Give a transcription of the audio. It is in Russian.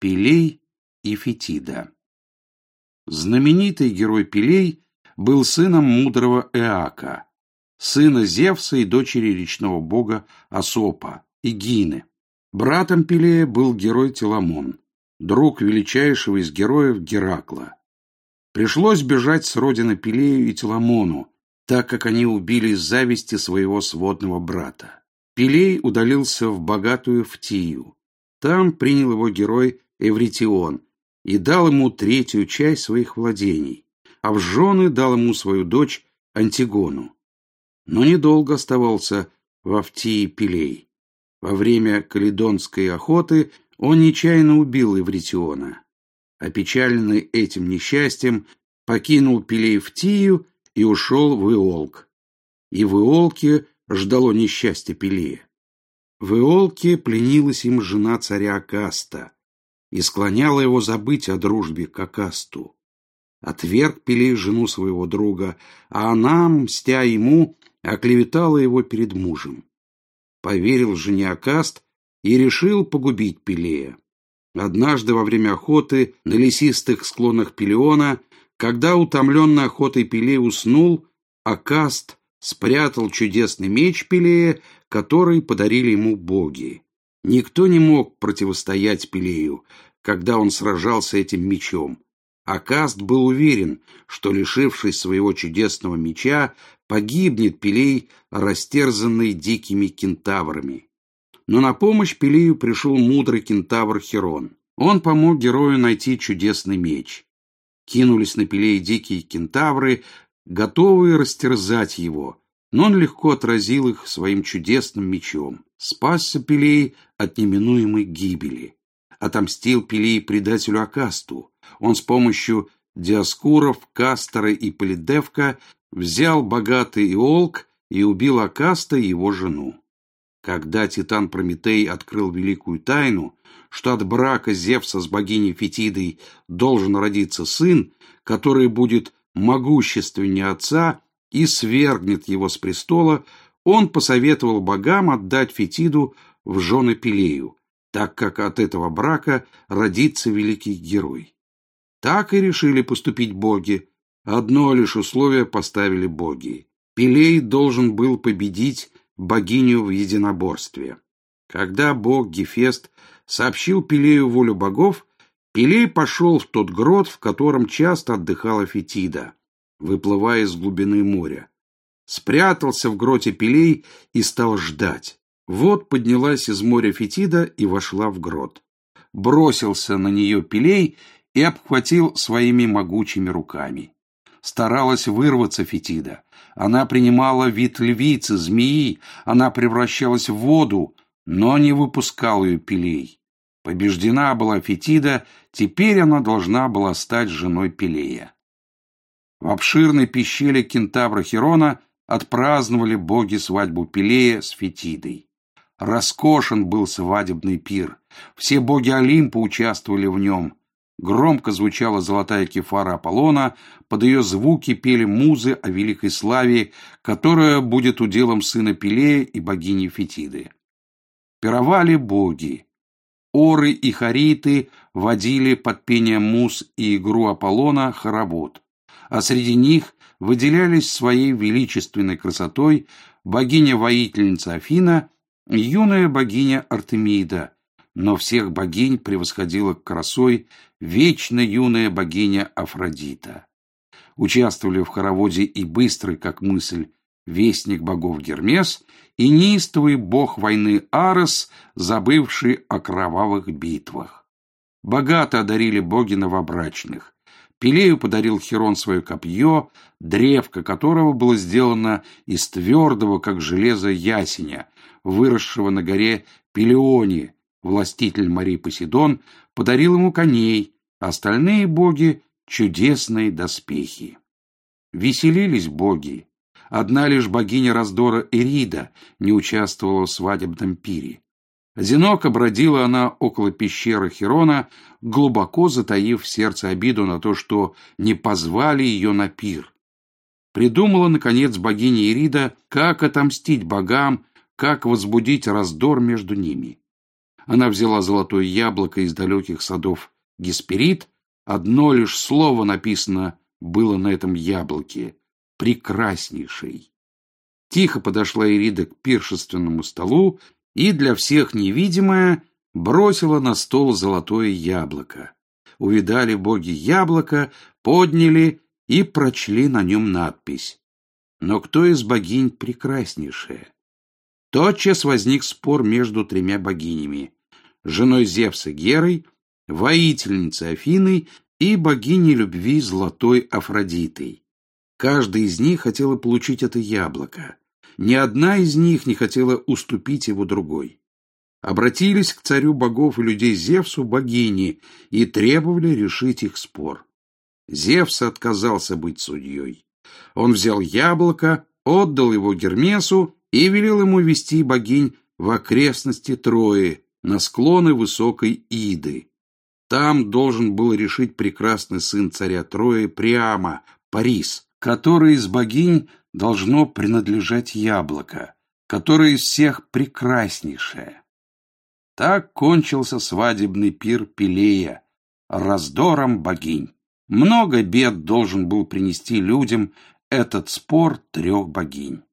Пелей и Фетида. Знаменитый герой Пелей был сыном мудрого Эака, сына Зевса и дочери речного бога Асопа, Игины. Братом Пелея был герой Теламон, друг величайшего из героев Геракла. Пришлось бежать с родины Пелею и Теламону, так как они убили из зависти своего сводного брата. Пелей удалился в богатую Фтию. Там принял его герой Эвритион и дал ему третью часть своих владений, а в жены дал ему свою дочь Антигону. Но недолго оставался во Фтии Пелей. Во время каледонской охоты он нечаянно убил Эвритиона. Опечаленный этим несчастьем, покинул Пелей Фтию и ушел в Иолк. И в Иолке ждало несчастье Пелея. В Иолке пленилась им жена царя Акаста и склоняла его забыть о дружбе к Акасту. Отверг Пелей жену своего друга, а она, мстя ему, оклеветала его перед мужем. Поверил жене Акаст и решил погубить Пелея. Однажды во время охоты на лесистых склонах Пелеона, когда утомленный охотой Пелей уснул, Акаст спрятал чудесный меч Пелея, который подарили ему боги. Никто не мог противостоять Пелею, когда он сражался этим мечом. Акаст был уверен, что, лишившись своего чудесного меча, погибнет Пелей, растерзанный дикими кентаврами. Но на помощь Пелею пришел мудрый кентавр Херон. Он помог герою найти чудесный меч. Кинулись на Пелея дикие кентавры, готовые растерзать его, но он легко отразил их своим чудесным мечом. Спасся Пелей от неминуемой гибели. Отомстил Пелей предателю Акасту. Он с помощью Диоскуров, Кастора и Полидевка взял богатый Иолк и убил Акаста и его жену. Когда титан Прометей открыл великую тайну, что от брака Зевса с богиней Фетидой должен родиться сын, который будет могущественнее отца и свергнет его с престола, он посоветовал богам отдать Фетиду в жены Пелею, так как от этого брака родится великий герой. Так и решили поступить боги. Одно лишь условие поставили боги. Пелей должен был победить богиню в единоборстве. Когда бог Гефест сообщил Пелею волю богов, Пелей пошел в тот грот, в котором часто отдыхала Фетида, выплывая из глубины моря. Спрятался в гроте Пелей и стал ждать. Вот поднялась из моря Фетида и вошла в грот. Бросился на нее Пелей и обхватил своими могучими руками. Старалась вырваться Фетида. Она принимала вид львицы, змеи, она превращалась в воду, но не выпускал ее Пелей. Побеждена была Фетида, теперь она должна была стать женой Пелея. В обширной пещере кентавра Херона отпраздновали боги свадьбу Пелея с Фетидой. Роскошен был свадебный пир. Все боги Олимпа участвовали в нем. Громко звучала золотая кефара Аполлона, под ее звуки пели музы о великой славе, которая будет уделом сына Пелея и богини Фетиды. Пировали боги. Оры и хариты водили под пение муз и игру Аполлона хоровод, а среди них выделялись своей величественной красотой богиня-воительница Афина и юная богиня Артемида, но всех богинь превосходила красой вечно юная богиня Афродита. Участвовали в хороводе и быстрый, как мысль, вестник богов Гермес и неистовый бог войны Арес, забывший о кровавых битвах. Богато одарили боги новобрачных. Пелею подарил Херон свое копье, древко которого было сделано из твердого, как железо, ясеня, выросшего на горе Пелеоне. Властитель морей Посейдон подарил ему коней, а остальные боги — чудесные доспехи. Веселились боги. Одна лишь богиня раздора Эрида не участвовала в свадебном пире. Одиноко бродила она около пещеры Херона, глубоко затаив в сердце обиду на то, что не позвали ее на пир. Придумала, наконец, богиня Эрида, как отомстить богам, как возбудить раздор между ними. Она взяла золотое яблоко из далеких садов Гесперид. Одно лишь слово написано было на этом яблоке — «прекраснейший». Тихо подошла Ирида к пиршественному столу и, для всех невидимая, бросила на стол золотое яблоко. Увидали боги яблоко, подняли и прочли на нем надпись: «Но кто из богинь прекраснейшая?» Тотчас возник спор между тремя богинями: женой Зевса Герой, воительницей Афиной и богиней любви золотой Афродитой. Каждая из них хотела получить это яблоко. Ни одна из них не хотела уступить его другой. Обратились к царю богов и людей Зевсу богини и требовали решить их спор. Зевс отказался быть судьей. Он взял яблоко, отдал его Гермесу и велел ему вести богинь в окрестности Трои, на склоны высокой Иды. Там должен был решить прекрасный сын царя Трои Приама, Парис, который из богинь должно принадлежать яблоко, которое из всех прекраснейшее. Так кончился свадебный пир Пелея раздором богинь. Много бед должен был принести людям этот спор трех богинь.